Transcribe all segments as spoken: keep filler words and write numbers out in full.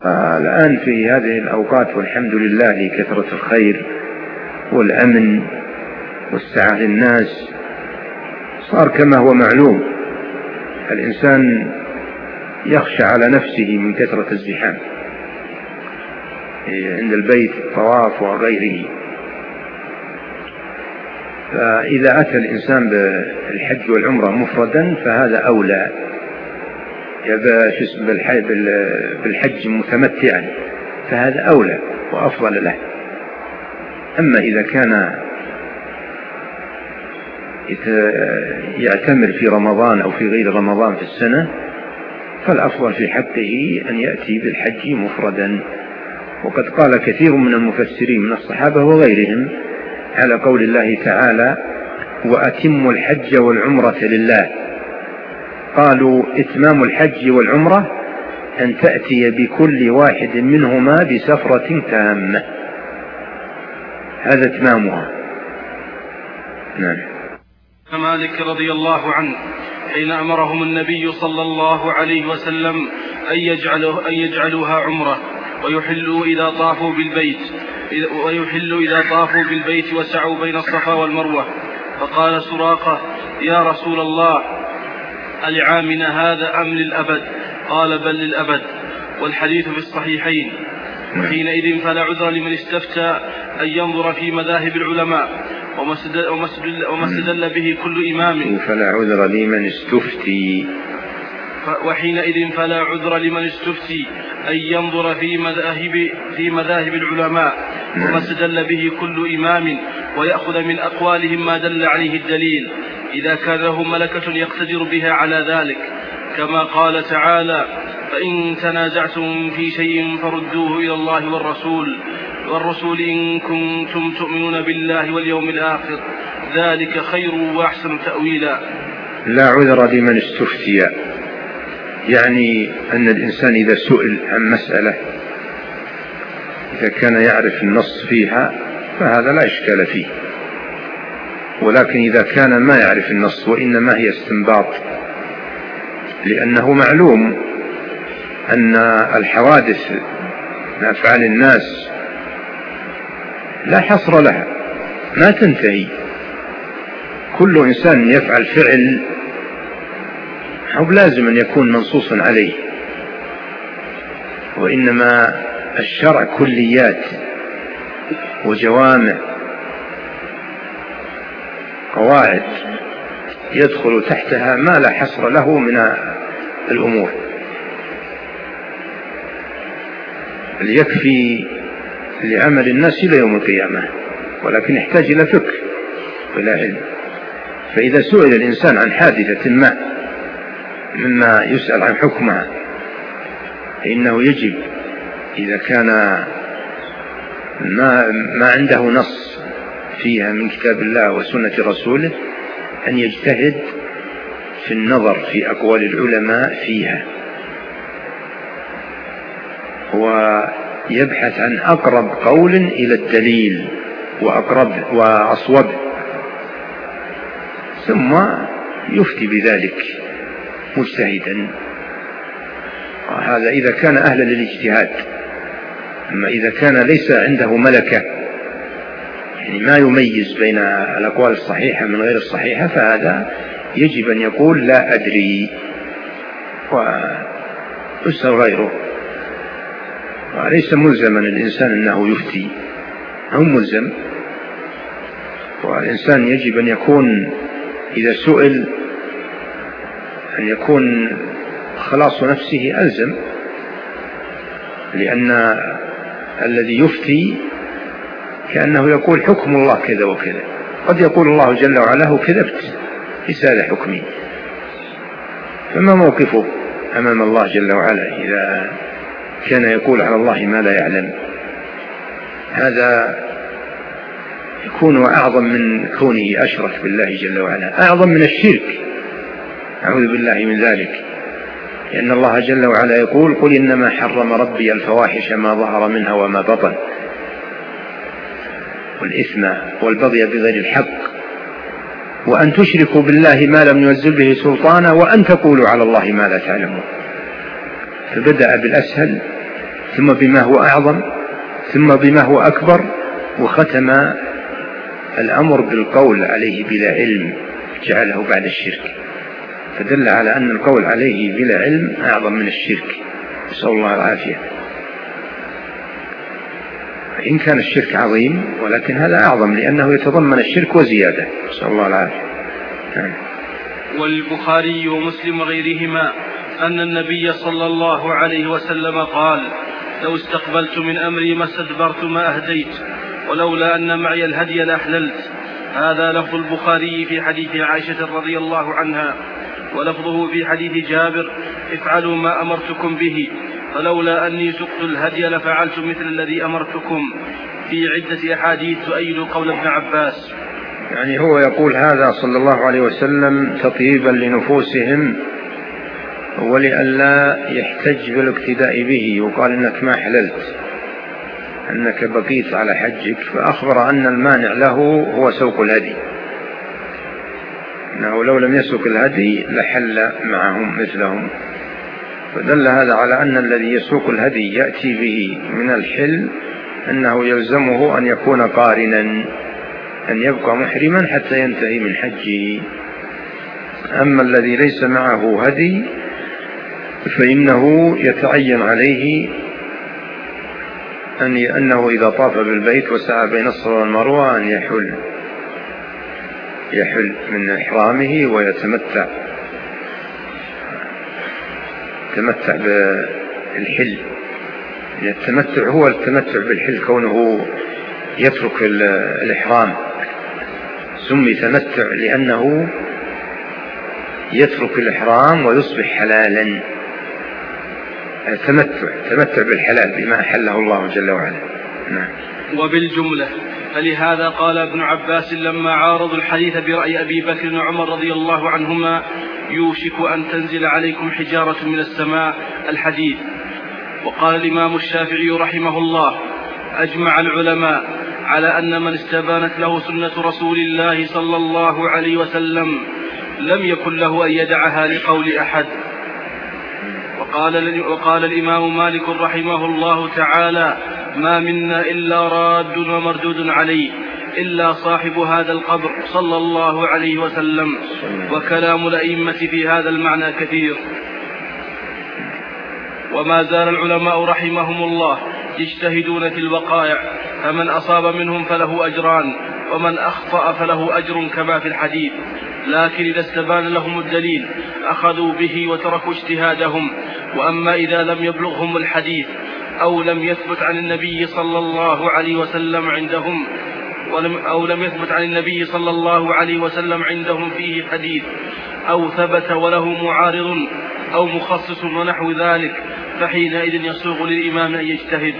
الآن في هذه الأوقات والحمد لله لكثرة الخير والأمن والسعة للناس، صار كما هو معلوم الإنسان يخشى على نفسه من كثرة الزحام عند البيت، الطواف وغيره. فإذا أتى الإنسان بالحج والعمرة مفردا فهذا أولى، بالحج متمتعا فهذا أولى وأفضل له. أما إذا كان يعتمر في رمضان أو في غير رمضان في السنة فالأفضل في حقه أن يأتي بالحج مفردا. وقد قال كثير من المفسرين من الصحابة وغيرهم على قول الله تعالى: وأتموا الحج والعمرة لله، قالوا إتمام الحج والعمرة أن تأتي بكل واحد منهما بسفرة تامة، هذا إتمامها. نعم. مالك رضي الله عنه حين أمرهم النبي صلى الله عليه وسلم أن يجعلوا أن يجعلوها عمرة ويحلوا إذا طافوا بالبيت ويحلوا إذا طافوا بالبيت وسعوا بين الصفا والمروة، فقال سراقة: يا رسول الله، ألعامنا هذا أم للأبد؟ قال: بل للأبد، والحديث في الصحيحين. وحينئذ فلا عذر لمن استفتى أن ينظر في مذاهب العلماء وما استدل به كل إمام. فلا عذر لمن استفتي وحينئذ فلا عذر لمن استفتي أن ينظر في مذاهب في مذاهب العلماء وما استدل به كل إمام، ويأخذ من أقوالهم ما دل عليه الدليل، إذا كان له ملكة يقتدر بها على ذلك، كما قال تعالى: فإن تنازعتم في شيء فردوه إلى الله والرسول والرسول إن كنتم تؤمنون بالله واليوم الآخر، ذلك خير وأحسن تأويلا. لا عذر لمن استفتي، يعني أن الإنسان إذا سئل عن مسألة إذا كان يعرف النص فيها فهذا لا إشكال فيه، ولكن إذا كان ما يعرف النص وإنما هي استنباط، لأنه معلوم أن الحوادث من أفعال الناس لا حصر لها، ما تنتهي، كل إنسان يفعل فعل أو لازم أن يكون منصوصا عليه، وإنما الشرع كليات وجوامع، قواعد يدخل تحتها ما لا حصر له من الأمور. ليكفي لعمل الناس إلى يوم القيامة، ولكن يحتاج إلى فقه وإلى علم. فإذا سئل الإنسان عن حادثة ما مما يسأل عن حكمها فإنه يجب إذا كان ما, ما عنده نص فيها من كتاب الله وسنة رسوله أن يجتهد في النظر في أقوال العلماء فيها، ويبحث عن أقرب قول إلى الدليل وأقرب وأصوب، ثم يفتي بذلك مجتهدا. هذا إذا كان أهلا للاجتهاد. أما إذا كان ليس عنده ملكة، يعني ما يميز بين الأقوال الصحيحة من غير الصحيحة، فهذا يجب أن يقول لا أدري ويسأل غيره، وليس ملزما الإنسان أنه يفتي، هو ملزم. والإنسان يجب أن يكون إذا سئل أن يكون خلاص نفسه ألزم، لأن الذي يفتي كأنه يقول حكم الله كذا وكذا، قد يقول الله جل وعلا هو كذبت ليس هذا حكمي، فما موقفه أمام الله جل وعلا إذا كان يقول على الله ما لا يعلم؟ هذا يكون أعظم من كونه أشرك بالله جل وعلا، أعظم من الشرك، أعوذ بالله من ذلك. لأن الله جل وعلا يقول: قل إنما حرم ربي الفواحش ما ظهر منها وما بطن والإثم والبغي بغير الحق وأن تشركوا بالله ما لم ينزل به سلطانا وأن تقولوا على الله ما لا تعلمون. فبدأ بالأسهل ثم بما هو أعظم ثم بما هو أكبر، وختم الأمر بالقول عليه بلا علم جعله بعد الشرك، فدل على أن القول عليه بلا علم أعظم من الشرك، نسأل الله العافية. إن كان الشرك عظيم ولكن هذا أعظم لأنه يتضمن الشرك وزيادة، نسأل الله العافية. والبخاري ومسلم وغيرهما أن النبي صلى الله عليه وسلم قال: لو استقبلت من أمري ما استدبرت ما أهديت، ولولا أن معي الهدي لأحللت. هذا لفظ البخاري في حديث عائشة رضي الله عنها، ولفظه في حديث جابر: افعلوا ما أمرتكم به، فلولا أني سقت الهدي لفعلت مثل الذي أمرتكم، في عدة أحاديث تؤيد قول ابن عباس. يعني هو يقول هذا صلى الله عليه وسلم تطيبا لنفوسهم ولئلا يحتج بالاقتداء به، وقال إنك ما حللت، أنك بقيت على حجك، فأخبر أن المانع له هو سوق الهدي، أنه لو لم يسوق الهدي لحل معهم مثلهم، فدل هذا على أن الذي يسوق الهدي يأتي به من الحل أنه يلزمه أن يكون قارنا، أن يبقى محرما حتى ينتهي من حجه. أما الذي ليس معه هدي فإنه يتعين عليه أن أنه إذا طاف بالبيت وسعى بين الصفا والمروة أن يحل يحل من إحرامه ويتمتع يتمتع بالحل. التمتع هو التمتع بالحل، كونه يترك الإحرام سمي تمتع لأنه يترك الإحرام ويصبح حلالا. تمتع تمتع بالحلال بما أحله الله جل وعلا. نعم. وبالجملة فلهذا قال ابن عباس لما عارضوا الحديث برأي أبي بكر وعمر رضي الله عنهما: يوشك أن تنزل عليكم حجارة من السماء، الحديث. وقال الإمام الشافعي رحمه الله: أجمع العلماء على أن من استبانت له سنة رسول الله صلى الله عليه وسلم لم يكن له أن يدعها لقول أحد. وقال, وقال الإمام مالك رحمه الله تعالى: ما منا إلا راد ومردود عليه إلا صاحب هذا القبر صلى الله عليه وسلم. وكلام الأئمة في هذا المعنى كثير. وما زال العلماء رحمهم الله يجتهدون في الوقائع، فمن أصاب منهم فله أجران، ومن أخطأ فله أجر كما في الحديث. لكن إذا استبان لهم الدليل أخذوا به وتركوا اجتهادهم. وأما إذا لم يبلغهم الحديث أو لم يثبت عن النبي صلى الله عليه وسلم عندهم ولم أو لم يثبت عن النبي صلى الله عليه وسلم عندهم فيه حديث، أو ثبت وله معارض أو مخصص ونحو ذلك، فحينئذ يسوغ للإمام أن يجتهد.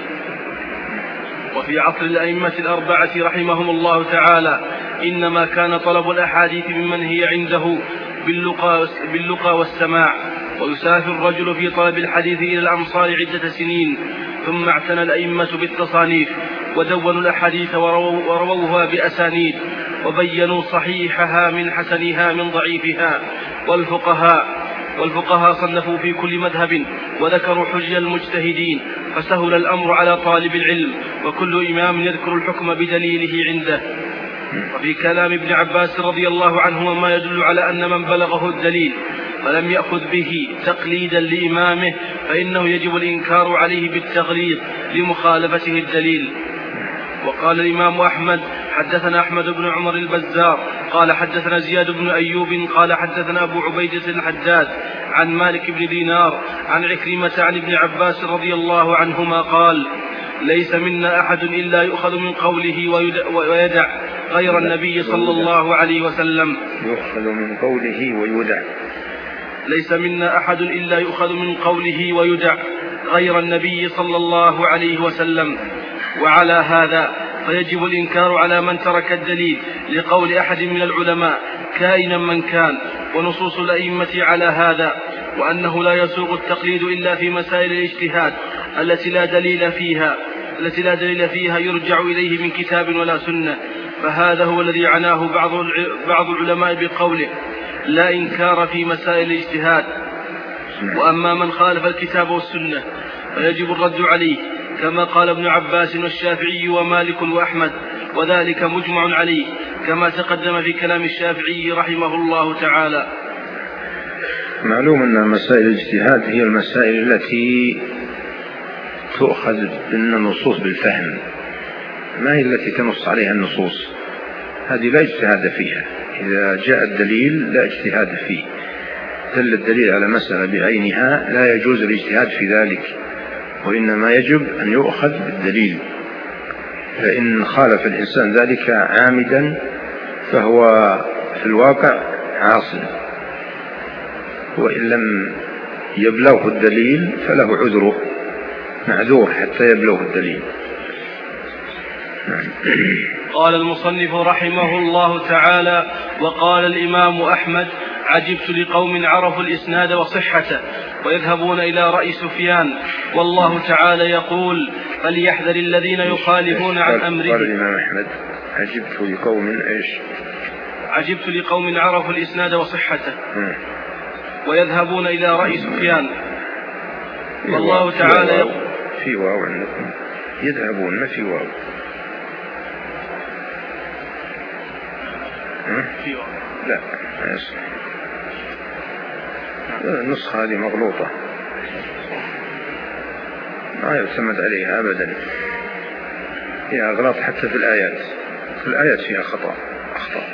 وفي عصر الأئمة الأربعة رحمهم الله تعالى إنما كان طلب الأحاديث ممن هي عنده باللقى, باللقى والسماع، ويسافر الرجل في طلب الحديث إلى الأمصار عدة سنين، ثم اعتنى الأئمة بالتصانيف ودونوا الأحاديث ورووها بأسانيد، وبينوا صحيحها من حسنها من ضعيفها. والفقهاء والفقهاء صنفوا في كل مذهب وذكروا حجج المجتهدين، فسهل الأمر على طالب العلم، وكل إمام يذكر الحكم بدليله عنده. وفي كلام ابن عباس رضي الله عنهما ما يدل على أن من بلغه الدليل فلم يأخذ به تقليدا لإمامه فإنه يجب الإنكار عليه بالتغليظ لمخالفته الدليل. وقال الإمام أحمد: حدثنا أحمد بن عمر البزار قال حدثنا زياد بن أيوب قال حدثنا أبو عبيدة الحداد عن مالك بن دينار عن عكرمة عن ابن عباس رضي الله عنهما قال: ليس منا أحد إلا يؤخذ من قوله ويدع غير النبي صلى الله عليه وسلم. يؤخذ من قوله ويدع. ليس منا أحد إلا يؤخذ من قوله ويدع غير النبي صلى الله عليه وسلم. وعلى هذا فيجب الإنكار على من ترك الدليل لقول أحد من العلماء كائنا من كان، ونصوص الأئمة على هذا، وأنه لا يسوغ التقليد إلا في مسائل الاجتهاد التي لا دليل فيها التي لا دليل فيها يرجع إليه من كتاب ولا سنة. فهذا هو الذي عناه بعض بعض العلماء بقوله: لا إنكار في مسائل الاجتهاد. وأما من خالف الكتاب والسنة فيجب الرد عليه، كما قال ابن عباس والشافعي ومالك وأحمد، وذلك مجمع عليه كما تقدم في كلام الشافعي رحمه الله تعالى. معلوم أن مسائل الاجتهاد هي المسائل التي تؤخذ من النصوص بالفهم، ما هي التي تنص عليها النصوص، هذه لا اجتهاد فيها. إذا جاء الدليل لا اجتهاد فيه، دل الدليل على مسألة بعينها لا يجوز الاجتهاد في ذلك، وإنما يجب أن يؤخذ بالدليل. فإن خالف الإنسان ذلك عامدا فهو في الواقع عاصٍ، وإن لم يبلغه الدليل فله عذره، معذور حتى يبلغه الدليل. قال المصنف رحمه الله تعالى: وقال الإمام أحمد: عجبت لقوم عرفوا الإسناد وصحته ويذهبون إلى رأي سفيان، والله تعالى يقول: فليحذر الذين يخالفون عن أمره. قال الإمام أحمد: عجبت لقوم إيش؟ عجبت لقوم عرفوا الإسناد وصحته ويذهبون إلى رأي سفيان، والله تعالى يقول. في واو عندكم يذهبون، ما في واو. في واو لا ما يصح، النسخة هذه مغلوطة ما يعتمد عليها أبدا، هي أغلاط حتى في الآيات، في الآيات فيها خطأ أخطاء.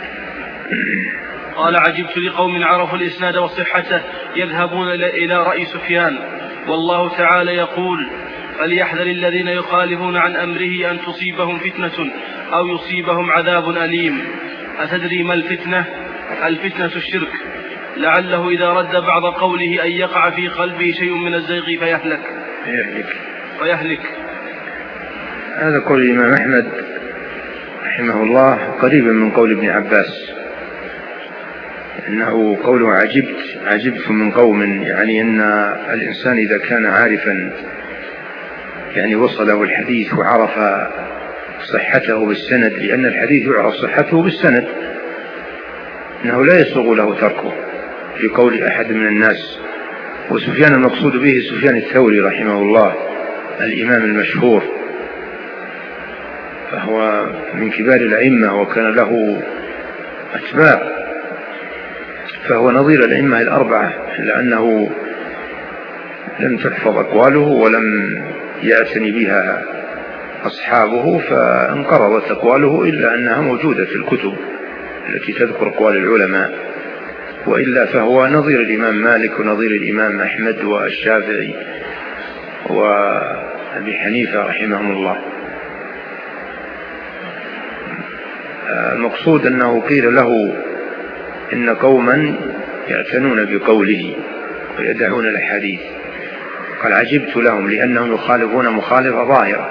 قال: عجبت لقوم عرفوا الإسناد وصحته يذهبون إلى رأي سفيان، والله تعالى يقول: فليحذر الذين يخالفون عن أمره أن تصيبهم فتنة أو يصيبهم عذاب أليم. أتدري ما الفتنة؟ الفتنة الشرك، لعله إذا رد بعض قوله أن يقع في قلبه شيء من الزيغ فيهلك فيهلك, فيهلك. هذا قول الإمام أحمد رحمه الله قريبا من قول ابن عباس، إنه قوله عجبت عجبت من قوم، يعني أن الإنسان إذا كان عارفا يعني وصله الحديث وعرف صحته بالسند، لأن الحديث يعرف صحته بالسند، إنه لا يسوغ له تركه في قول أحد من الناس. وسفيان المقصود به سفيان الثوري رحمه الله الإمام المشهور، فهو من كبار الأئمة وكان له أتباع، فهو نظير الأئمة الأربعة، لأنه لم تحفظ أقواله ولم يعتني بها أصحابه فانقرضت أقواله، إلا أنها موجودة في الكتب التي تذكر أقوال العلماء، وإلا فهو نظير الإمام مالك ونظير الإمام أحمد والشافعي وأبي حنيفة رحمهم الله. المقصود أنه قيل له إن قوما يعتنون بقوله ويدعون الحديث، قال: عجبت لهم لأنهم يخالفون مخالفة ظاهرة.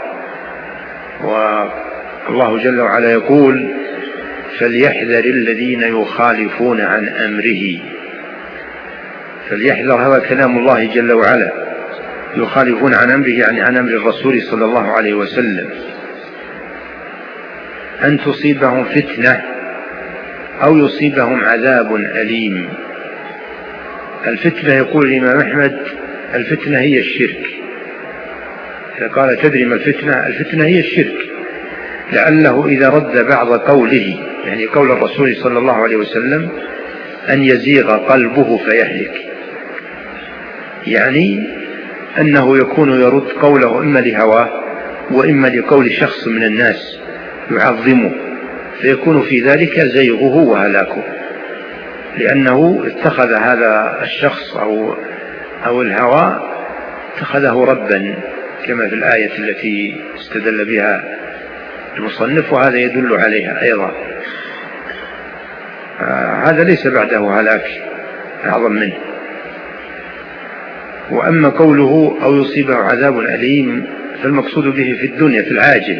والله جل وعلا يقول: فليحذر الذين يخالفون عن أمره. فليحذر، هذا كلام الله جل وعلا، يخالفون عن أمره يعني عن أمر الرسول صلى الله عليه وسلم، أن تصيبهم فتنة أو يصيبهم عذاب أليم. الفتنة يقول الإمام أحمد الفتنة هي الشرك، إذا قال تدري ما الفتنة؟ الفتنة هي الشرك، لعله إذا رد بعض قوله، يعني قول الرسول صلى الله عليه وسلم، أن يزيغ قلبه فيهلك، يعني أنه يكون يرد قوله إما لهواه وإما لقول شخص من الناس يعظمه، فيكون في ذلك زيغه وهلاكه، لأنه اتخذ هذا الشخص أو, أو الهوى اتخذه ربا، كما في الآية التي استدل بها المصنف، وهذا يدل عليها أيضا. آه هذا ليس بعده هلاك أعظم منه. وأما قوله أو يصيبه عذاب أليم فالمقصود به في الدنيا في العاجل،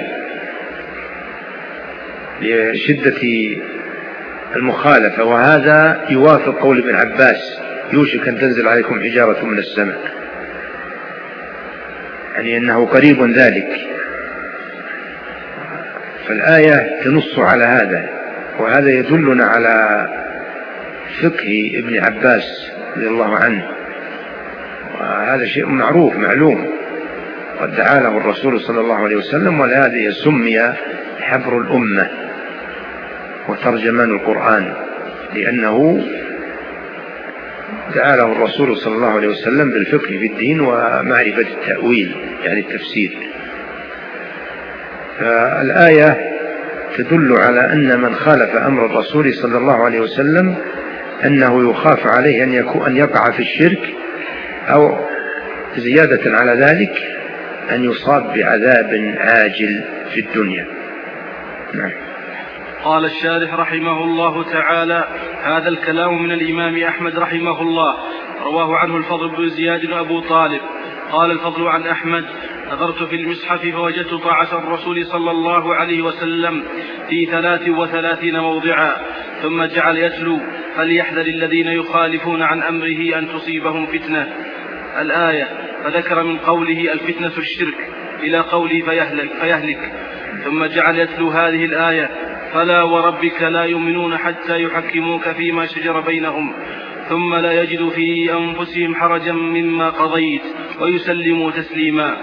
لشدة المخالفة، وهذا يوافق قول ابن عباس: يوشك أن تنزل عليكم حجارة من السماء، يعني أنه قريب ذلك. فالآية تنص على هذا، وهذا يدلنا على فقه ابن عباس رضي الله عنه هذا شيء معروف معلوم قد دعا له الرسول صلى الله عليه وسلم، ولهذا سمي حبر الأمة وترجمان القرآن، لأنه دعا له الرسول صلى الله عليه وسلم بالفقه في الدين ومعرفة التأويل يعني التفسير. فالآية تدل على أن من خالف أمر الرسول صلى الله عليه وسلم أنه يخاف عليه أن يكون أن يقع في الشرك، أو زيادة على ذلك أن يصاب بعذاب عاجل في الدنيا. نعم. قال الشارح رحمه الله تعالى: هذا الكلام من الإمام أحمد رحمه الله، رواه عنه الفضل بن زياد وأبو طالب. قال الفضل عن أحمد: نظرت في المصحف فوجدت طاعة الرسول صلى الله عليه وسلم في ثلاث وثلاثين موضعا، ثم جعل يتلو: فليحذر الذين يخالفون عن أمره أن تصيبهم فتنة، الآية، فذكر من قوله الفتنة الشرك إلى قوله فيهلك, فيهلك ثم جعل يتلو هذه الآية: فلا وربك لا يؤمنون حتى يحكموك فيما شجر بينهم ثم لا يجدوا في أنفسهم حرجا مما قضيت ويسلموا تسليما.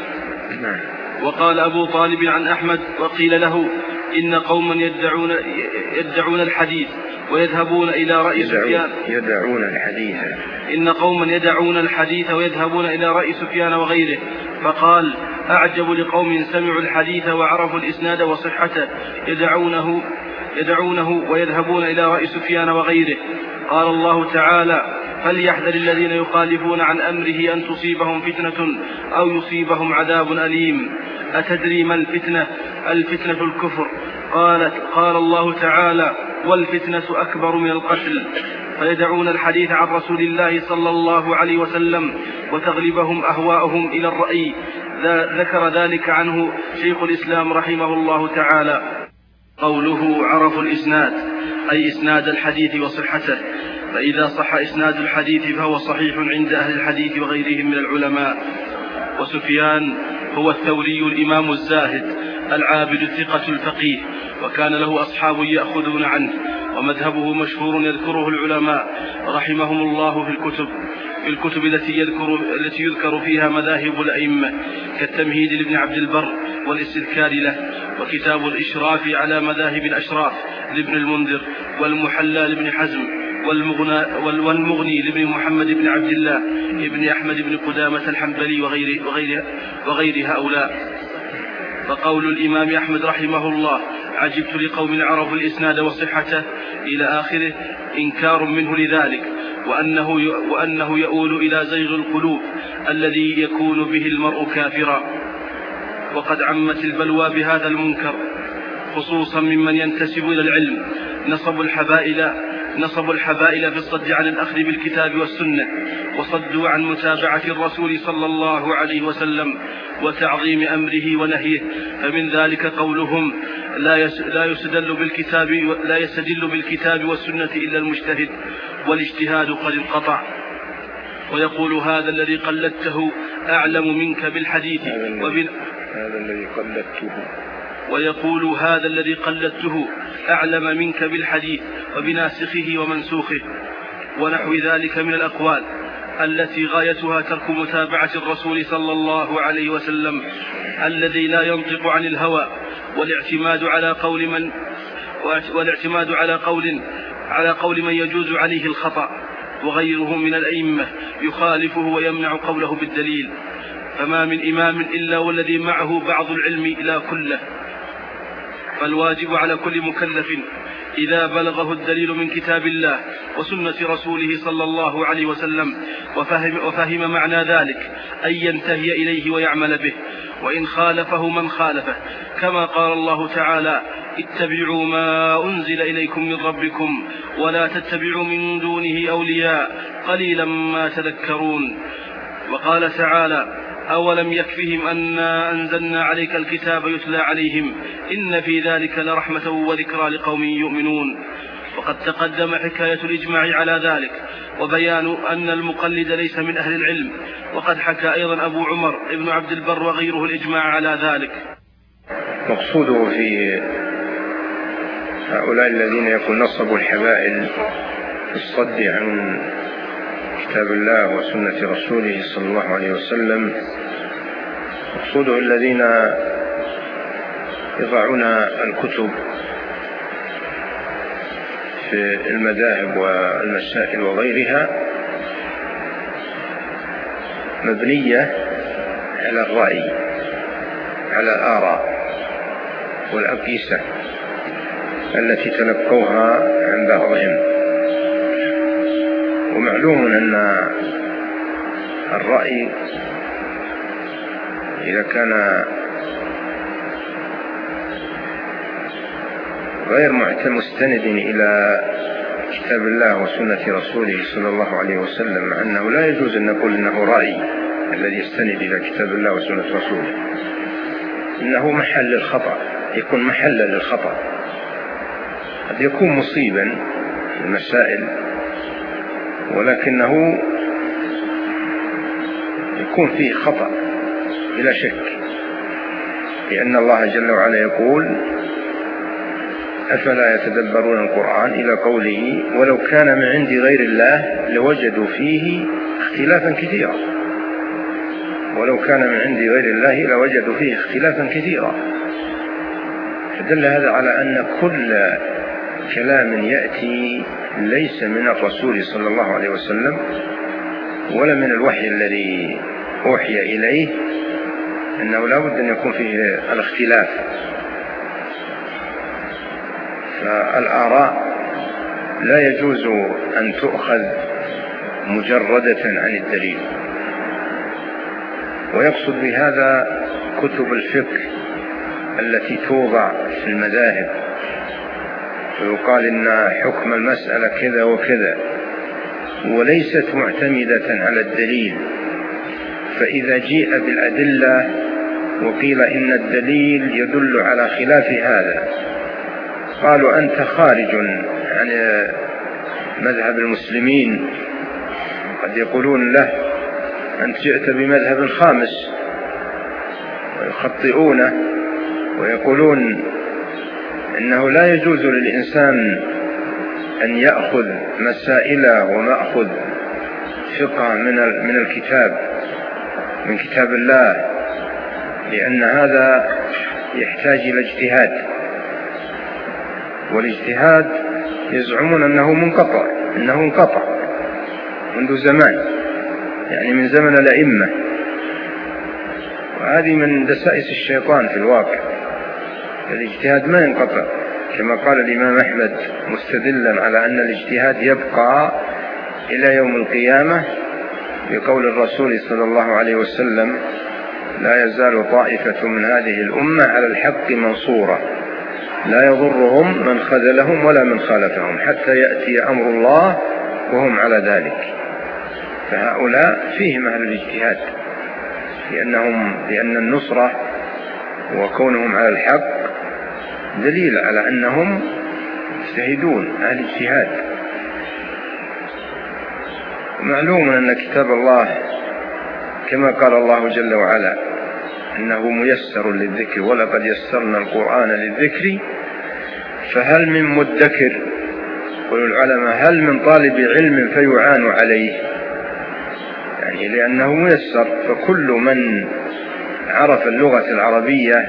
وقال أبو طالب عن أحمد: وقيل له: إن قوما يدعون, يدعون الحديث ويذهبون إلى رأي سفيان يدعون الحديث إن قوما يدعون الحديث ويذهبون إلى رأي سفيان وغيره، فقال: أعجب لقوم سمعوا الحديث وعرفوا الإسناد وصحته يدعونه, يدعونه ويذهبون إلى رأي سفيان وغيره. قال الله تعالى: فليحذر الذين يخالفون عن أمره أن تصيبهم فتنة أو يصيبهم عذاب أليم. أتدري ما الفتنة؟ الفتنة الكفر. قالت قال الله تعالى: والفتنة أكبر من القتل. فيدعون الحديث عن رسول الله صلى الله عليه وسلم وتغلبهم أهواءهم إلى الرأي. ذكر ذلك عنه شيخ الإسلام رحمه الله تعالى. قوله عرفوا الإسناد أي إسناد الحديث وصحته، فإذا صح إسناد الحديث فهو صحيح عند أهل الحديث وغيرهم من العلماء. وسفيان هو الثوري الإمام الزاهد العابد الثقة الفقيه، وكان له أصحاب يأخذون عنه، ومذهبه مشهور يذكره العلماء رحمهم الله في الكتب في الكتب التي يذكر, التي يذكر فيها مذاهب الأئمة، كالتمهيد لابن عبد البر والاستذكار له، وكتاب الإشراف على مذاهب الأشراف لابن المنذر، والمحلى لابن حزم، والمغني لابن محمد بن عبد الله ابن أحمد بن قدامة الحنبلي وغير, وغير, وغير هؤلاء. فقول الإمام أحمد رحمه الله: عجبت لقوم عرفوا الإسناد وصحته إلى آخره، إنكار منه لذلك، وأنه, وأنه يؤول إلى زيغ القلوب الذي يكون به المرء كافرا. وقد عمت البلوى بهذا المنكر، خصوصا ممن ينتسب إلى العلم، نصبوا الحبائل نصبوا الحبائل في الصد عن الأخذ بالكتاب والسنة، وصدوا عن متابعة الرسول صلى الله عليه وسلم وتعظيم أمره ونهيه. فمن ذلك قولهم: لا يستدل بالكتاب, لا يستدل بالكتاب والسنة إلا المجتهد، والاجتهاد قد انقطع. ويقول: هذا الذي قلدته أعلم منك بالحديث وبال... هذا الذي قلدته ويقول هذا الذي قلدته أعلم منك بالحديث وبناسخه ومنسوخه، ونحو ذلك من الأقوال التي غايتها ترك متابعة الرسول صلى الله عليه وسلم الذي لا ينطق عن الهوى، والاعتماد على قول من والاعتماد على قول على قول من يجوز عليه الخطأ، وغيره من الأئمة يخالفه ويمنع قوله بالدليل. فما من إمام إلا والذي معه بعض العلم لا كله. فالواجب على كل مكلف إذا بلغه الدليل من كتاب الله وسنة رسوله صلى الله عليه وسلم وفهم, وفهم معنى ذلك أن ينتهي إليه ويعمل به، وإن خالفه من خالفه، كما قال الله تعالى: اتبعوا ما أنزل إليكم من ربكم ولا تتبعوا من دونه أولياء قليلا ما تذكرون. وقال تعالى: أولم يكفهم أنا أنزلنا عليك الكتاب يتلى عليهم إن في ذلك لرحمة وذكرى لقوم يؤمنون. وقد تقدم حكاية الإجماع على ذلك، وبيان أن المقلد ليس من أهل العلم، وقد حكى أيضا أبو عمر ابن عبد البر وغيره الإجماع على ذلك. مقصوده في هؤلاء الذين يكون نصبوا الحبائل في الصد عن كتاب الله وسنة رسوله صلى الله عليه وسلم مقصوده الذين يضعون الكتب في المذاهب والمسائل وغيرها مبنية على الرأي، على الآراء والأقيسة التي تلقوها عن بعضهم. ومعلوم أن الرأي إذا كان غير مستند إلى كتاب الله وسنة رسوله صلى الله عليه وسلم، مع أنه لا يجوز أن نقول أنه رأي الذي يستند إلى كتاب الله وسنة رسوله، إنه محل للخطأ، يكون محلا للخطأ، قد يكون مصيبا في المسائل ولكنه يكون فيه خطأ بلا شك، لأن الله جل وعلا يقول: أفلا يتدبرون القرآن، إلى قوله: ولو كان من عند غير الله لوجدوا فيه اختلافا كثيرا. ولو كان من عند غير الله لوجدوا فيه اختلافا كثيرا. فدل هذا على أن كل كلام يأتي ليس من الرسول صلى الله عليه وسلم ولا من الوحي الذي أوحي إليه، أنه لا بد أن يكون فيه الاختلاف. فالآراء لا يجوز أن تؤخذ مجردة عن الدليل. ويقصد بهذا كتب الفقه التي توضع في المذاهب ويقال إن حكم المسألة كذا وكذا، وليست معتمدة على الدليل. فإذا جيء بالأدلة وقيل إن الدليل يدل على خلاف هذا، قالوا: أنت خارج عن مذهب المسلمين. قد يقولون له: أنت جئت بمذهب خامس، ويخطئونه ويقولون إنه لا يجوز للإنسان أن يأخذ مسائله ومأخذ فقه من من الكتاب من كتاب الله، لأن هذا يحتاج إلى اجتهاد، والاجتهاد يزعمون أنه منقطع أنه انقطع منذ زمان، يعني من زمن الأئمة. وهذه من دسائس الشيطان في الواقع. الاجتهاد ما ينقطع، كما قال الإمام أحمد مستدلا على أن الاجتهاد يبقى إلى يوم القيامة بقول الرسول صلى الله عليه وسلم: لا يزال طائفة من هذه الأمة على الحق منصورة، لا يضرهم من خذلهم ولا من خالفهم حتى يأتي أمر الله وهم على ذلك. فهؤلاء فيهم أهل الاجتهاد، لأنهم لأن النصرة وكونهم على الحق دليل على أنهم يجتهدون أهل اجتهاد. معلوم أن كتاب الله كما قال الله جل وعلا إنه ميسر للذكر، ولقد يسرنا القرآن للذكر فهل من مدكر. يقول العلماء: هل من طالب علم فيعان عليه، يعني لأنه ميسر. فكل من عرف اللغة العربية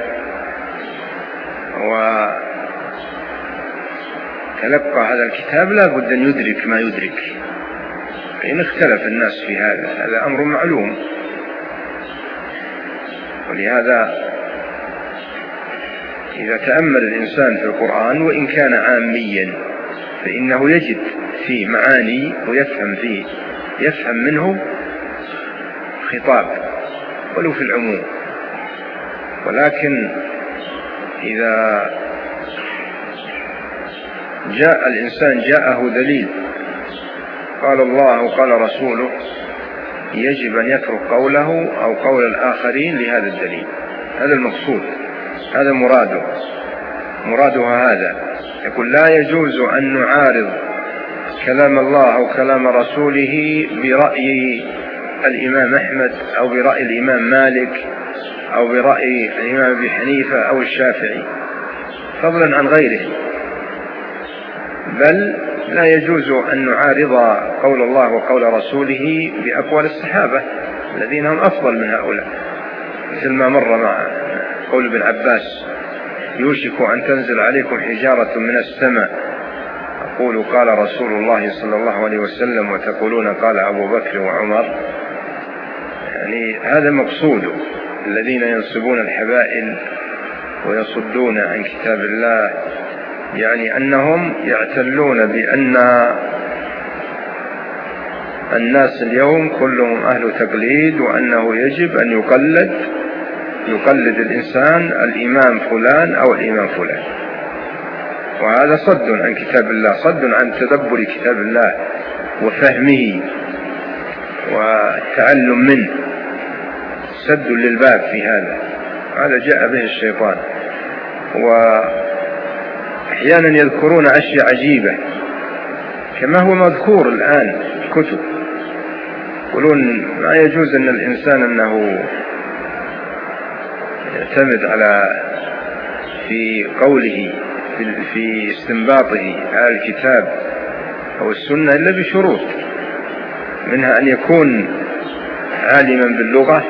وتلقى هذا الكتاب لا بد أن يدرك ما يدرك، فإن اختلف الناس في هذا هذا أمر معلوم. ولهذا إذا تأمل الإنسان في القرآن وإن كان عاميا فإنه يجد فيه معاني ويفهم فيه يفهم منه خطاب ولو في العموم. ولكن إذا جاء الإنسان جاءه دليل قال الله وقال رسوله، يجب أن يترك قوله أو قول الآخرين لهذا الدليل. هذا المقصود، هذا مراده مرادها هذا. يقول: لا يجوز أن نعارض كلام الله أو كلام رسوله برأي الإمام أحمد أو برأي الإمام مالك أو برأي الإمام أبي حنيفة أو الشافعي، فضلا عن غيره، بل لا يجوز أن نعارض قول الله وقول رسوله بأقوال الصحابة الذين هم أفضل من هؤلاء، مثل ما مر مع قول ابن عباس: يوشك أن تنزل عليكم حجارة من السماء أقول قال رسول الله صلى الله عليه وسلم وتقولون قال أبو بكر وعمر. يعني هذا مقصود الذين ينصبون الحبائل ويصدون عن كتاب الله، يعني أنهم يعتلون بأن الناس اليوم كلهم أهل تقليد، وأنه يجب أن يقلد يقلد الإنسان الإمام فلان أو الإمام فلان. وهذا صد عن كتاب الله، صد عن تدبر كتاب الله وفهمه والتعلم منه، سد للباب في هذا. هذا جاء به الشيطان. وأحيانا يذكرون أشياء عجيبة كما هو مذكور الآن في الكتب، يقولون ما يجوز أن الإنسان أنه يعتمد على في قوله في استنباطه على الكتاب أو السنة إلا بشروط، منها أن يكون عالما باللغة،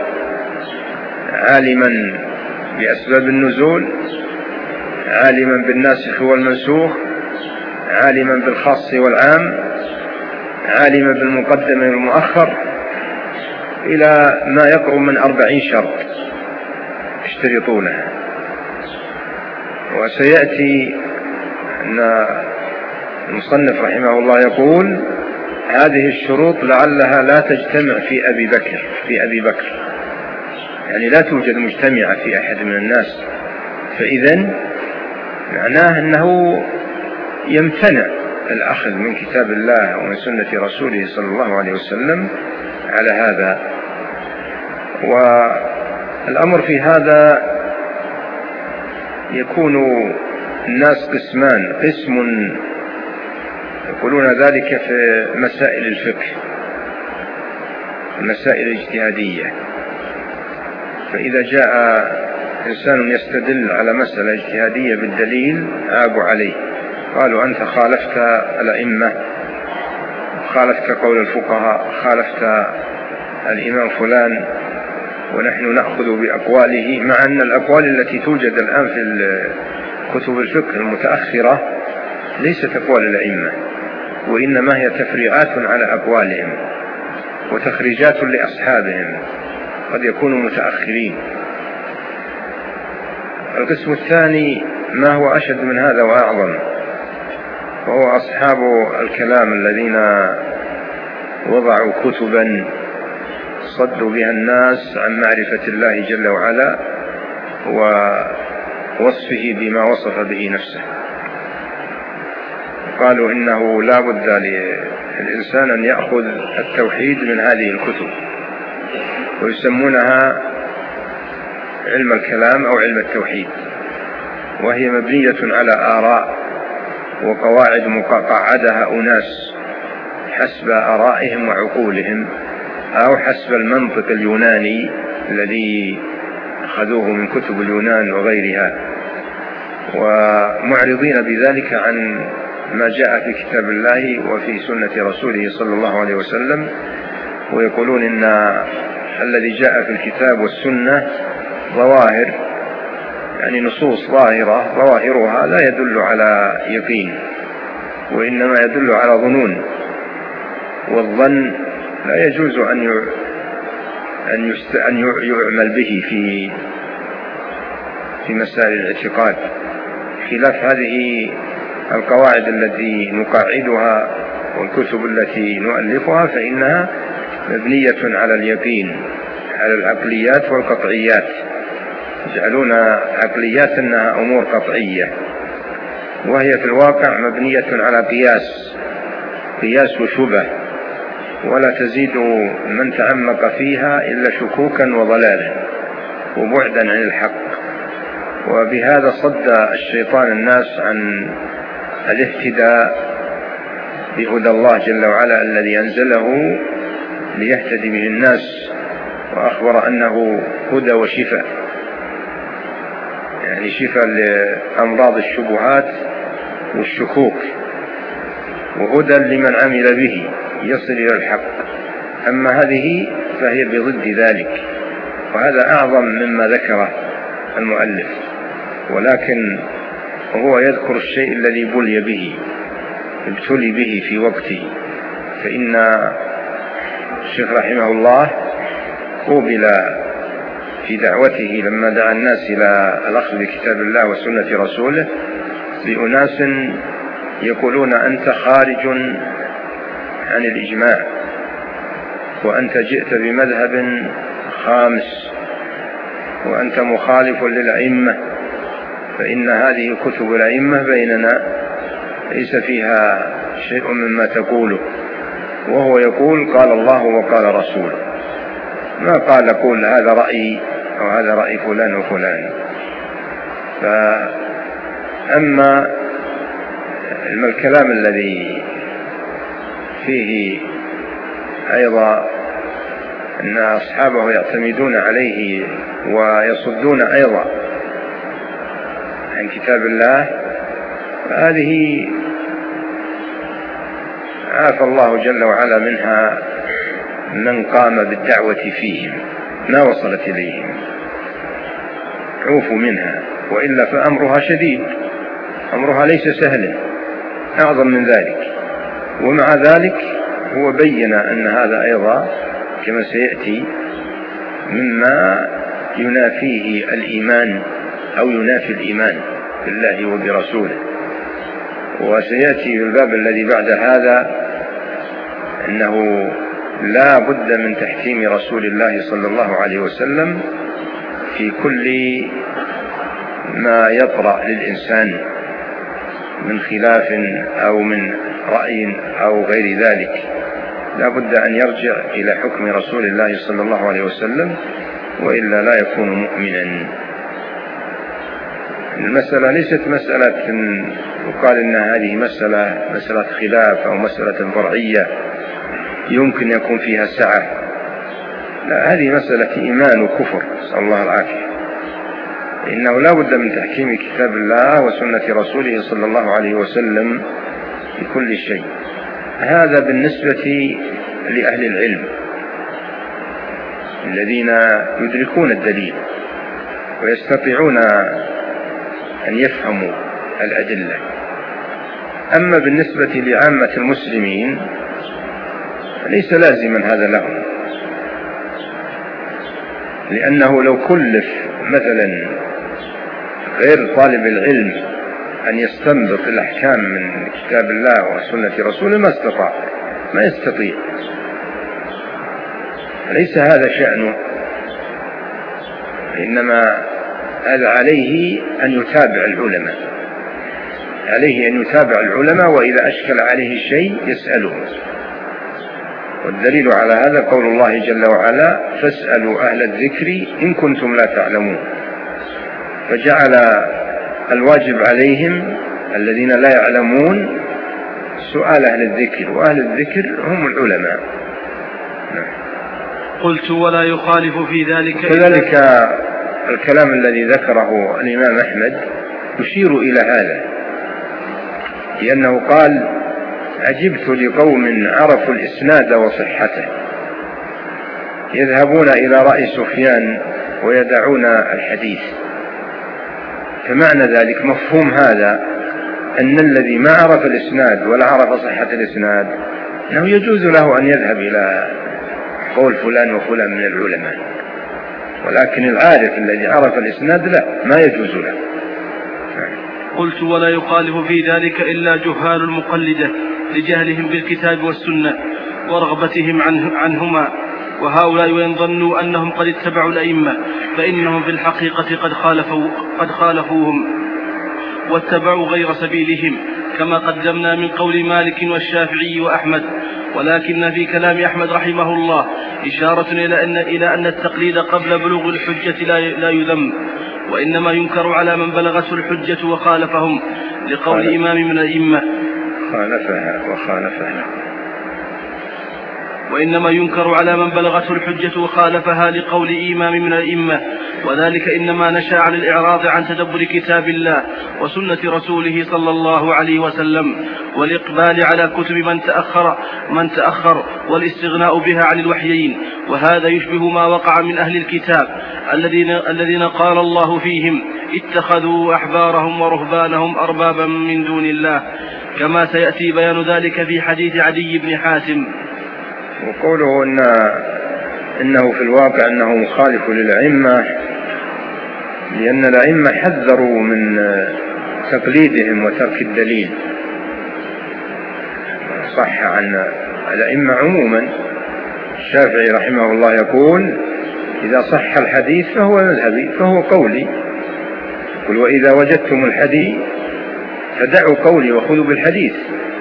عالما بأسباب النزول، عالما بالناسخ والمنسوخ، عالما بالخاص والعام، عالما بالمقدم والمؤخر، إلى ما يقرب من أربعين شرط يشترطونها. وسيأتي أن المصنف رحمه الله يقول: هذه الشروط لعلها لا تجتمع في أبي بكر في أبي بكر يعني لا توجد مجتمعة في أحد من الناس، فإذن معناه أنه يمتنع الأخذ من كتاب الله ومن سنة رسوله صلى الله عليه وسلم على هذا. والأمر في هذا يكون الناس قسمان: قسم يقولون ذلك في مسائل الفقه، المسائل الاجتهادية، فإذا جاء إنسان يستدل على مسألة اجتهادية بالدليل عابوا عليه، قالوا: أنت خالفت الأئمة، خالفت قول الفقهاء، خالفت الإمام فلان، ونحن نأخذ بأقواله، مع أن الأقوال التي توجد الآن في كتب الفقه المتأخرة ليست أقوال الأئمة، وإنما هي تفريعات على أقوالهم وتخريجات لأصحابهم، قد يكونوا متأخرين. القسم الثاني ما هو أشد من هذا وأعظم، وهو أصحاب الكلام الذين وضعوا كتبا صدوا بها الناس عن معرفة الله جل وعلا ووصفه بما وصف به نفسه. قالوا إنه لا بد للإنسان أن يأخذ التوحيد من هذه الكتب، ويسمونها علم الكلام أو علم التوحيد، وهي مبنية على آراء وقواعد مقعدها أناس حسب آرائهم وعقولهم، أو حسب المنطق اليوناني الذي أخذوه من كتب اليونان وغيرها، ومعرضين بذلك عن ما جاء في كتاب الله وفي سنة رسوله صلى الله عليه وسلم، ويقولون إن الذي جاء في الكتاب والسنة ظواهر، يعني نصوص ظاهرة ظواهرها لا يدل على يقين، وإنما يدل على ظنون، والظن لا يجوز أن أن يست... أن يعمل به في في مسائل الاعتقاد، خلاف هذه القواعد التي نقاعدها والكتب التي نؤلفها، فإنها مبنية على اليقين، على العقليات والقطعيات، يجعلون عقليات أنها أمور قطعية، وهي في الواقع مبنية على قياس قياس وشبه، ولا تزيد من تعمق فيها إلا شكوكا وضلالا وبعدا عن الحق. وبهذا صد الشيطان الناس عن الاهتداء بهدى الله جل وعلا الذي أنزله ليهتدي به الناس، وأخبر أنه هدى وشفاء، يعني شفاء لأمراض الشبهات والشكوك. وهدى لمن عمل به يصل إلى الحق. أما هذه فهي بضد ذلك، وهذا أعظم مما ذكره المؤلف، ولكن هو يذكر الشيء الذي بلي به ابتلي به في وقته. فإن الشيخ رحمه الله قوبل في دعوته لما دعا الناس إلى الأخذ بكتاب الله وسنة رسوله بأناس يقولون أنت خارج عن الإجماع، وأنت جئت بمذهب خامس، وأنت مخالف للأئمة، فإن هذه كتب الأئمة بيننا ليس فيها شيء مما تقوله. وهو يقول قال الله وقال رسوله، ما قال قول هذا رأيي أو هذا رأي فلان وفلان. فأما الكلام الذي فيه أيضا أن أصحابه يعتمدون عليه ويصدون أيضا عن كتاب الله، هذه عافى الله جل وعلا منها من قام بالدعوة فيهم، ما وصلت إليهم، عوفوا منها، وإلا فأمرها شديد، أمرها ليس سهلا، أعظم من ذلك. ومع ذلك هو بين أن هذا أيضا كما سيأتي مما ينافيه الإيمان أو ينافي الإيمان بالله وبرسوله. وسيأتي في الباب الذي بعد هذا أنه لا بد من تحكيم رسول الله صلى الله عليه وسلم في كل ما يطرأ للإنسان من خلاف أو من رأي أو غير ذلك، لا بد أن يرجع إلى حكم رسول الله صلى الله عليه وسلم، وإلا لا يكون مؤمنا. المسألة ليست مسألة يقال إن هذه مسألة مسألة خلاف أو مسألة فرعية يمكن يكون فيها سعة، لا، هذه مسألة إيمان وكفر، نسأل الله العافية. إنه لا بد من تحكيم كتاب الله وسنة رسوله صلى الله عليه وسلم في كل شيء. هذا بالنسبة لأهل العلم الذين يدركون الدليل ويستطيعون أن يفهموا الأدلة. أما بالنسبة لعامة المسلمين ليس لازما هذا لهم، لأنه لو كلف مثلا غير طالب العلم أن يستنبط الأحكام من كتاب الله وسنة رسوله ما استطاع، ما يستطيع، ليس هذا شأنه، إنما هذا عليه أن يتابع العلماء، عليه أن يتابع العلماء، وإذا أشكل عليه الشيء يسأله. والدليل على هذا قول الله جل وعلا فاسألوا أهل الذكر إن كنتم لا تعلمون، فجعل الواجب عليهم الذين لا يعلمون سؤال أهل الذكر، وأهل الذكر هم العلماء. قلت ولا يخالف في ذلك كذلك الكلام الذي ذكره الإمام أحمد يشير إلى هذا، لأنه قال عجبت لقوم عرفوا الإسناد وصحته يذهبون إلى رأي سفيان ويدعون الحديث. فمعنى ذلك مفهوم هذا أن الذي ما عرف الإسناد ولا عرف صحة الإسناد أنه يجوز له أن يذهب إلى قول فلان وفلان من العلماء، ولكن العارف الذي عرف الإسناد لا، ما يجوز له. قلت ولا يخالف في ذلك إلا جهال المقلدة لجهلهم بالكتاب والسنة ورغبتهم عنه عنهما، وهؤلاء وإن ظنوا أنهم قد اتبعوا الأئمة فإنهم في الحقيقة قد خالفوا قد خالفوهم واتبعوا غير سبيلهم، كما قدمنا من قول مالك والشافعي وأحمد. ولكن في كلام أحمد رحمه الله إشارة إلى أن إلى أن التقليد قبل بلوغ الحجة لا لا يذم، وإنما ينكر على من بلغته الحجة وخالفهم، لقول خالف. إمام من الأئمة خالفها وخالفها وإنما ينكر على من بلغته الحجة وخالفها لقول إمام من الأئمة، وذلك إنما نشأ عن الإعراض عن تدبر كتاب الله وسنة رسوله صلى الله عليه وسلم، والإقبال على كتب من تأخر, من تأخر والاستغناء بها عن الوحيين. وهذا يشبه ما وقع من أهل الكتاب الذين, الذين قال الله فيهم اتخذوا أحبارهم ورهبانهم أربابا من دون الله، كما سيأتي بيان ذلك في حديث عدي بن حاتم. وقوله إن إنه في الواقع أنه مخالف للأئمة، لأن الأئمة حذروا من تقليدهم وترك الدليل. صح عن الأئمة عموما، الشافعي رحمه الله يقول إذا صح الحديث فهو مذهبي فهو قولي، قل وإذا وجدتم الحديث فدعوا قولي وخذوا بالحديث.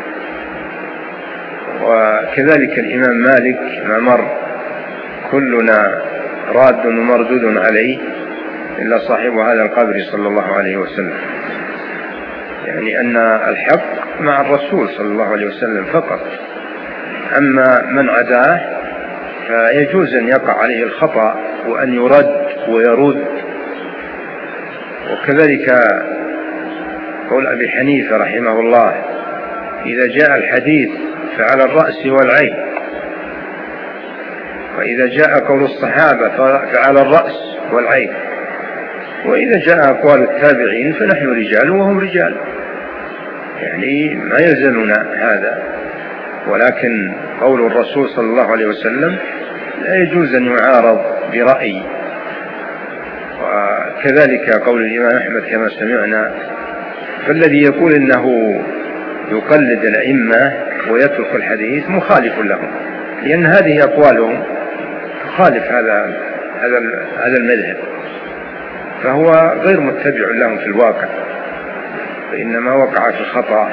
وكذلك الإمام مالك ما مر كلنا راد ومردود عليه إلا صاحب هذا القبر صلى الله عليه وسلم، يعني أن الحق مع الرسول صلى الله عليه وسلم فقط، أما من عداه فيجوز أن يقع عليه الخطأ وأن يرد ويرد. وكذلك قول أبي حنيفة رحمه الله إذا جاء الحديث فعلى الرأس والعين، وإذا جاء قول الصحابة فعلى الرأس والعين، وإذا جاء أقوال التابعين فنحن رجال وهم رجال، يعني ما يلزمنا هذا. ولكن قول الرسول صلى الله عليه وسلم لا يجوز أن يعارض برأي. وكذلك قول الإمام أحمد كما سمعنا، فالذي يقول إنه يقلد الأئمة ويترك الحديث مخالف لهم، لأن هذه أقوالهم تخالف هذا هذا هذا المذهب، فهو غير متبع لهم في الواقع، فإنما وقع في الخطأ.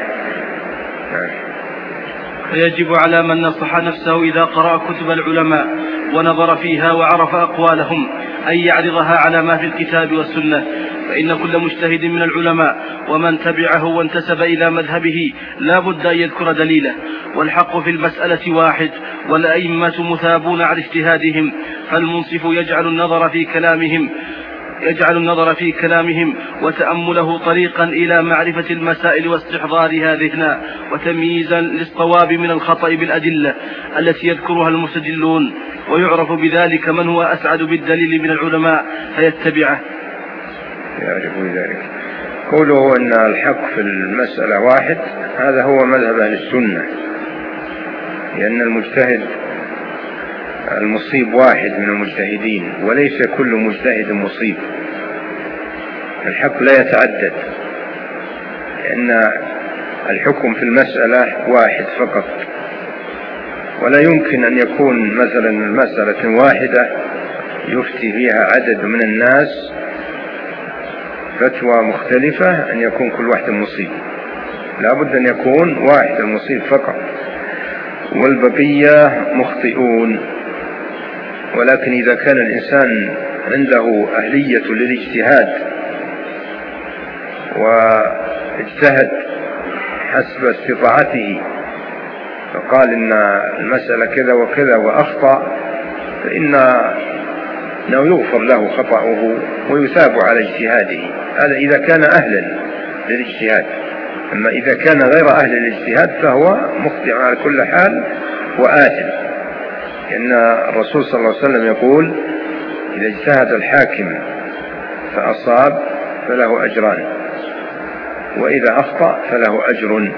فيجب على من نصح نفسه إذا قرأ كتب العلماء ونظر فيها وعرف أقوالهم أن يعرضها على ما في الكتاب والسنة، فإن كل مجتهد من العلماء ومن تبعه وانتسب إلى مذهبه لا بد أن يذكر دليله، والحق في المسألة واحد، والأئمة مثابون على اجتهادهم، فالمنصف يجعل النظر في كلامهم يجعل النظر في كلامهم وتأمله طريقا إلى معرفة المسائل واستحضارها ذهنا وتمييزا للصواب من الخطأ بالأدلة التي يذكرها المستدلون، ويعرف بذلك من هو أسعد بالدليل من العلماء فيتبعه. يعرف ذلك. قوله أن الحق في المسألة واحد، هذا هو مذهب أهل السنة، لأن المجتهد المصيب واحد من المجتهدين، وليس كل مجتهد مصيب. الحق لا يتعدد، لأن الحكم في المسألة واحد فقط، ولا يمكن أن يكون مثلا مسألة واحدة يفتي فيها عدد من الناس فتوى مختلفة أن يكون كل واحد مصيب. لا بد أن يكون واحد المصيب فقط، والبقية مخطئون. ولكن إذا كان الإنسان عنده أهلية للاجتهاد واجتهد حسب استطاعته فقال إن المسألة كذا وكذا وأخطأ، فإنه يغفر له خطأه ويثاب على اجتهاده. هذا إذا كان أهلا للاجتهاد. أما إذا كان غير أهل الاجتهاد فهو مخطئ على كل حال وآثم، لأن الرسول صلى الله عليه وسلم يقول إذا اجتهد الحاكم فأصاب فله أجران، وإذا أخطأ فله أجر.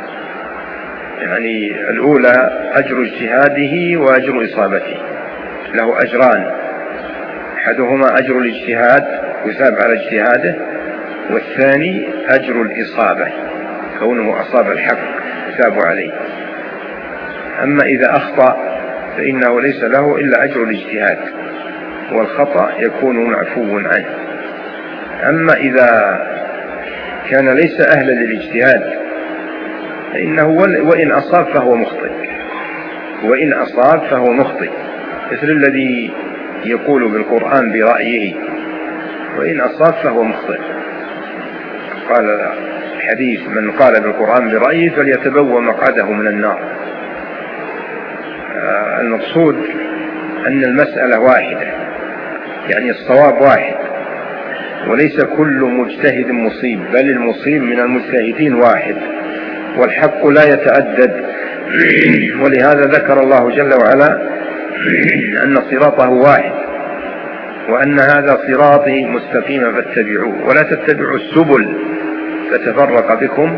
يعني الأولى أجر اجتهاده وأجر إصابته، له أجران، أحدهما أجر الاجتهاد يثاب على اجتهاده، والثاني أجر الإصابة كونه أصاب الحق يثاب عليه. أما إذا أخطأ فإنه ليس له إلا أجر الاجتهاد، والخطأ يكون معفو عنه. أما إذا كان ليس أهلا للاجتهاد فإنه وإن أصاب فهو مخطئ، وإن أصاب فهو مخطئ، مثل الذي يقول بالقرآن برأيه وإن أصاب فهو مخطئ. قال الحديث من قال بالقرآن برأيه فليتبوأ مقعده من النار. المقصود أن المسألة واحدة، يعني الصواب واحد، وليس كل مجتهد مصيب، بل المصيب من المجتهدين واحد، والحق لا يتعدد. ولهذا ذكر الله جل وعلا أن صراطه واحد، وأن هذا صراطي مستقيما فاتبعوه ولا تتبعوا السبل فتفرق بكم،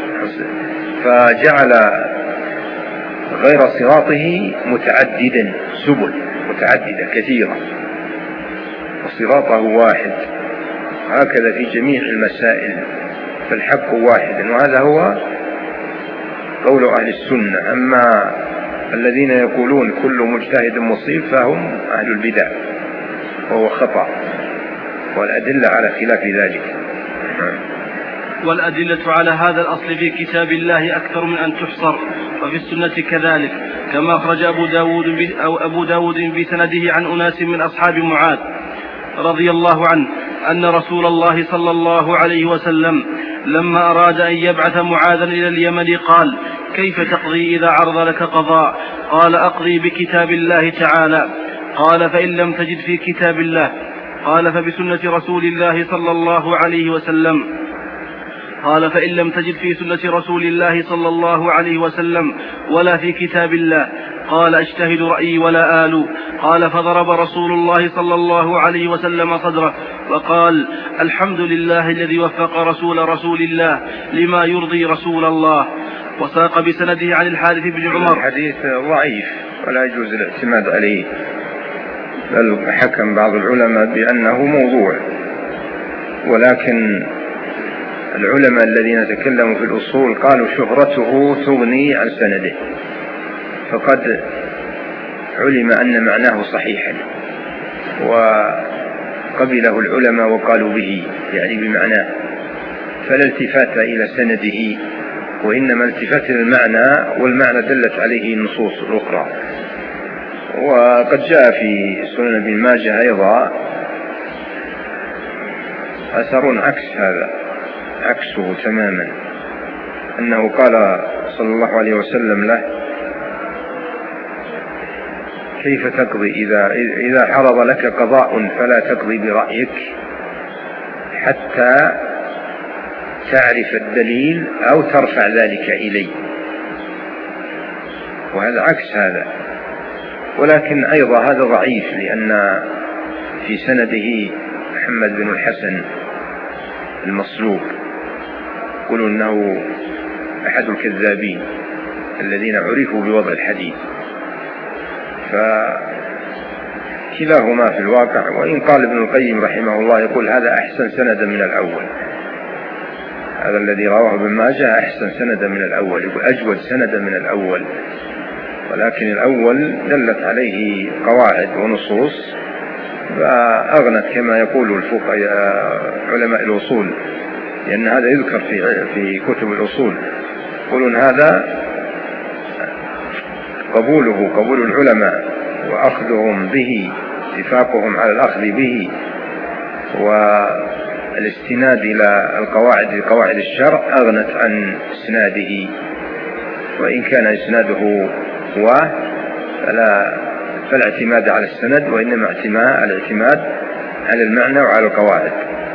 فجعل غير صراطه متعددا، سبل متعددة كثيرة، وصراطه واحد. هكذا في جميع المسائل، فالحق واحد، وهذا هو قول أهل السنة. أما الذين يقولون كل مجتهد مصيب فهم أهل البدع، وهو خطأ، والأدلة على خلاف ذلك. والأدلة على هذا الأصل في كتاب الله أكثر من أن تحصر، وفي السنة كذلك، كما أخرج أبو داود, أو أبو داود بسنده عن أناس من أصحاب معاذ رضي الله عنه أن رسول الله صلى الله عليه وسلم لما أراد أن يبعث معاذا إلى اليمن قال: كيف تقضي إذا عرض لك قضاء؟ قال: أقضي بكتاب الله تعالى. قال: فإن لم تجد في كتاب الله؟ قال: فبسنة رسول الله صلى الله عليه وسلم. قال: فإن لم تجد في سنة رسول الله صلى الله عليه وسلم ولا في كتاب الله؟ قال: أجتهد رأيي ولا آل. قال: فضرب رسول الله صلى الله عليه وسلم صدره وقال: الحمد لله الذي وفق رسول رسول الله لما يرضي رسول الله. وساق بسنده عن الحارث بن عمر. الحديث ضعيف ولا يجوز الاعتماد عليه، بل حكم بعض العلماء بأنه موضوع، ولكن العلماء الذين تكلموا في الأصول قالوا شهرته تغني عن سنده، فقد علم أن معناه صحيحا وقبله العلماء وقالوا به، يعني بمعناه، فلا التفات إلى سنده، وإنما التفات إلى المعنى، والمعنى دلت عليه النصوص الأخرى. وقد جاء في سنن ابن ماجه أيضا أثر عكس هذا، عكسه تماما، أنه قال صلى الله عليه وسلم له: كيف تقضي إذا, إذا حرض لك قضاء فلا تقضي برأيك حتى تعرف الدليل أو ترفع ذلك إليه. وهذا عكس هذا، ولكن أيضا هذا ضعيف، لأن في سنده محمد بن الحسن المصلوب، يقولوا أنه أحد الكذابين الذين عرفوا بوضع الحديث، فكلاهما في الواقع. وإن قال ابن القيم رحمه الله يقول هذا أحسن سندا من الأول، هذا الذي رواه ابن ماجه أحسن سندا من الأول، يقول أجود سندا من الأول، ولكن الأول دلت عليه قواعد ونصوص فأغنت كما يقول الفقهاء علماء الأصول، لأن هذا يذكر في في كتب الأصول، يقولون هذا قبوله قبول العلماء وأخذهم به، اتفاقهم على الأخذ به والاستناد إلى القواعد قواعد الشرع أغنت عن إسناده. وإن كان إسناده هو فلا فلا اعتماد على السند، وإنما الاعتماد على المعنى وعلى القواعد.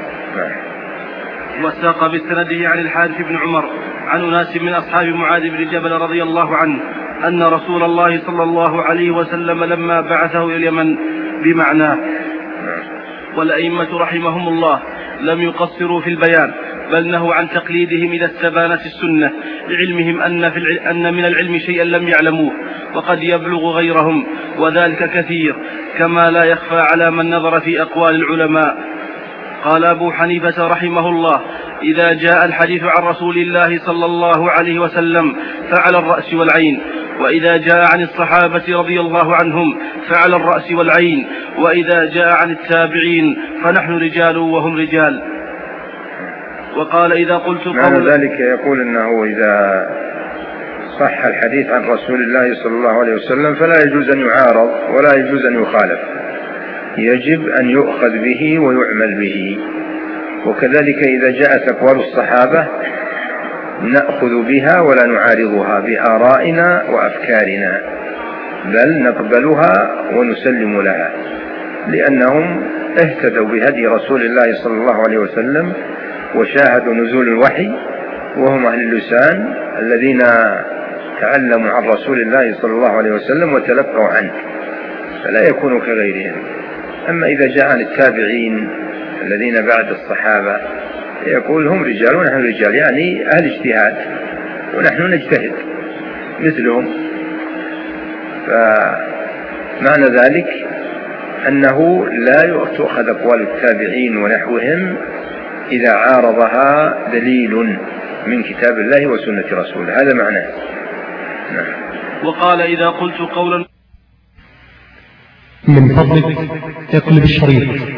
وساق بالسنده عن الحارث بن عمر عن أناس من أصحاب معاذ بن جبل رضي الله عنه أن رسول الله صلى الله عليه وسلم لما بعثه إلى اليمن بمعناه. والأئمة رحمهم الله لم يقصروا في البيان، بل نهوا عن تقليدهم إذا استبانت السنة، لعلمهم أن, في العلم أن من العلم شيئا لم يعلموه وقد يبلغ غيرهم، وذلك كثير، كما لا يخفى على من نظر في أقوال العلماء. قال أبو حنيفة رحمه الله: إذا جاء الحديث عن رسول الله صلى الله عليه وسلم فعلى الرأس والعين، وإذا جاء عن الصحابة رضي الله عنهم فعلى الرأس والعين، وإذا جاء عن التابعين فنحن رجال وهم رجال. وقال: إذا قلت قول ذلك يقول أنه إذا صح الحديث عن رسول الله صلى الله عليه وسلم فلا يجوز أن يعارض ولا يجوز أن يخالف، يجب أن يؤخذ به ويعمل به. وكذلك إذا جاءت أقوال الصحابة نأخذ بها ولا نعارضها بآرائنا وأفكارنا، بل نقبلها ونسلم لها، لأنهم اهتدوا بهدي رسول الله صلى الله عليه وسلم وشاهدوا نزول الوحي، وهم أهل اللسان الذين تعلموا عن رسول الله صلى الله عليه وسلم وتلقوا عنه، فلا يكونوا كغيرهم. أما إذا جاء عن التابعين الذين بعد الصحابة يقول هم رجال ونحن رجال، يعني أهل اجتهاد ونحن نجتهد مثلهم. فمعنى ذلك أنه لا تؤخذ أقوال التابعين ونحوهم إذا عارضها دليل من كتاب الله وسنة رسوله، هذا معناه. نعم. وقال إذا قلت قولا من فضلك اقلب الشريط